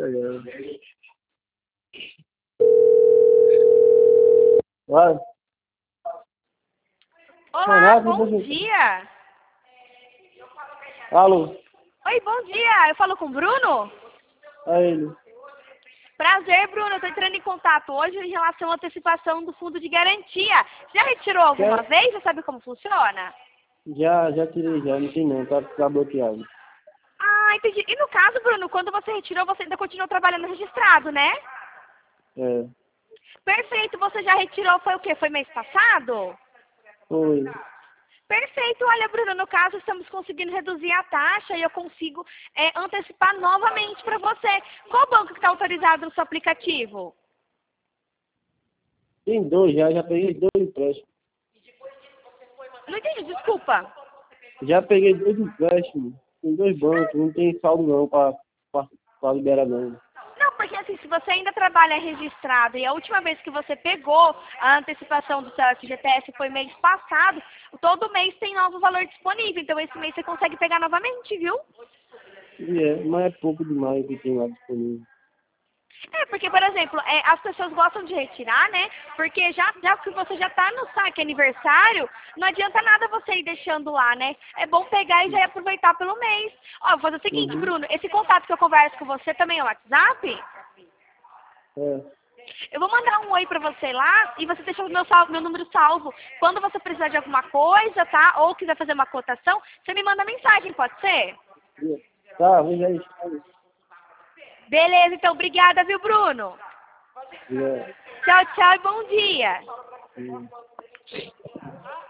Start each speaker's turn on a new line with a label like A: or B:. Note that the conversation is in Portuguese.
A: ai. Vai.
B: Olá,
A: Renato,
B: bom
A: você-
B: dia.
A: Alô,
B: Oi, bom dia. Eu falo com o Bruno?
A: é ele.
B: Prazer, Bruno. Eu estou entrando em contato hoje em relação à antecipação do fundo de garantia. Já retirou alguma vez? Já sabe como funciona?
A: Já tirei, já, não tem não, tá bloqueado.
B: Ah, entendi. E no caso, Bruno, quando você retirou, você ainda continuou trabalhando registrado, né?
A: É,
B: Perfeito. Você já retirou, foi o quê? Foi mês passado?
A: foi.
B: Perfeito. Olha, Bruno, no caso, estamos conseguindo reduzir a taxa e eu consigo antecipar novamente para você. Qual banco que está autorizado no seu aplicativo?
A: Tem dois já peguei dois empréstimos.
B: Não entendi, desculpa.
A: Já peguei dois empréstimos. Tem dois bancos, não tem saldo não pra liberar não.
B: Não, porque assim, se você ainda trabalha registrado e a última vez que você pegou a antecipação do seu FGTS foi mês passado, todo mês tem novo valor disponível. Então esse mês você consegue pegar novamente, viu?
A: Mas é pouco demais o que tem lá disponível.
B: Porque, por exemplo, as pessoas gostam de retirar, né? Porque já que você já está no saque aniversário, não adianta nada você ir deixando lá, né? É bom pegar e já aproveitar pelo mês. Ó, vou fazer o seguinte,
A: Uhum.
B: Bruno, esse contato que eu converso com você também é o WhatsApp?
A: É,
B: Eu vou mandar um oi pra você lá e você deixa o meu número salvo. Quando você precisar de alguma coisa, tá? Ou quiser fazer uma cotação, você me manda mensagem, pode ser?
A: tá, veja aí.
B: Beleza, então obrigada, viu, Bruno?
A: É.
B: Tchau, tchau e bom dia.
A: É.